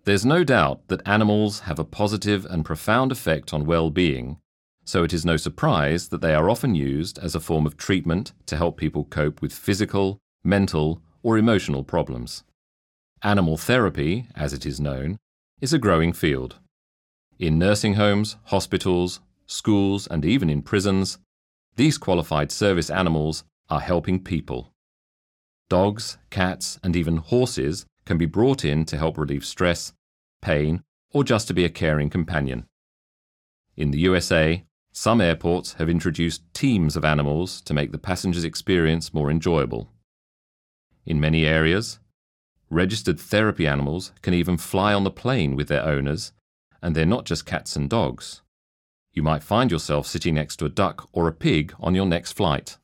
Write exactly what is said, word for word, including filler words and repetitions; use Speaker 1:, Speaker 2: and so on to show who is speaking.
Speaker 1: There's no doubt that animals have a positive and profound effect on well-being, so it is no surprise that they are often used as a form of treatment to help people cope with physical, mental, or emotional problems. Animal therapy, as it is known, is a growing field. In nursing homes, hospitals, schools, and even in prisons, these qualified service animals are helping people. Dogs, cats, and even horses can be brought in to help relieve stress, pain, or just to be a caring companion. In the U S A, some airports have introduced teams of animals to make the passenger's experience more enjoyable. In many areas, registered therapy animals can even fly on the plane with their owners, and they're not just cats and dogs. You might find yourself sitting next to a duck or a pig on your next flight.